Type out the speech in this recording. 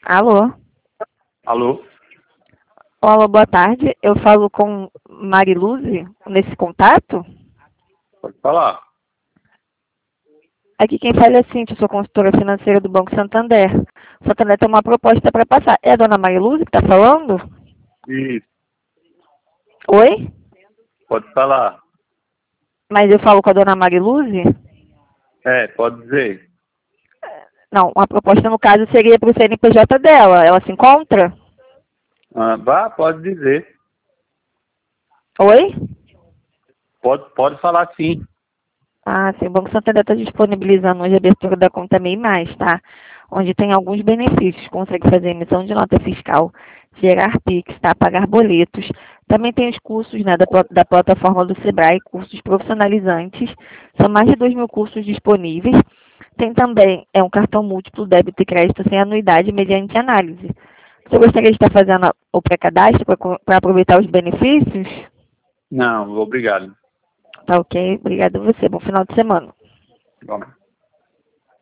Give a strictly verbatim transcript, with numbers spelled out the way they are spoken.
Alô? Alô? Olá, boa tarde. Eu falo com Mariluze nesse contato? Pode falar. Aqui quem fala é a Cintia, sou consultora financeira do Banco Santander. O Santander tem uma proposta para passar. É a dona Mariluze que está falando? Isso. Oi? Pode falar. Mas eu falo com a dona Mariluze? É, pode dizer. Não, uma proposta no caso seria para o C N P J dela. Ela se encontra? Ah, vá, pode dizer. Oi? Pode, pode falar sim. Ah, sim, o Banco Santander está disponibilizando hoje a abertura da conta MEI Mais, tá? Onde tem alguns benefícios. Consegue fazer emissão de nota fiscal, gerar Pix, tá? Pagar boletos. Também tem os cursos, né, da, pla- da plataforma do Sebrae, cursos profissionalizantes. São mais de dois mil cursos disponíveis. Tem também é um cartão múltiplo débito e crédito sem anuidade mediante análise. Você gostaria de estar fazendo o pré-cadastro para aproveitar os benefícios? Não, obrigado. Tá ok? Obrigada a você. Bom final de semana. Bom.